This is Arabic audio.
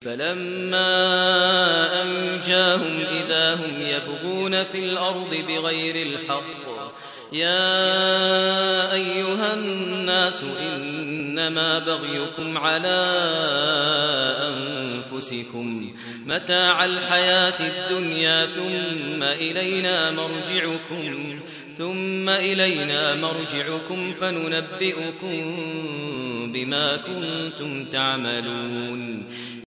فلما أنجاهم إذا هم يبغون في الأرض بغير الحق يا أيها الناس إنما بغيكم على أنفسكم متاع الحياة الدنيا ثم إلينا مرجعكم فننبئكم بما كنتم تعملون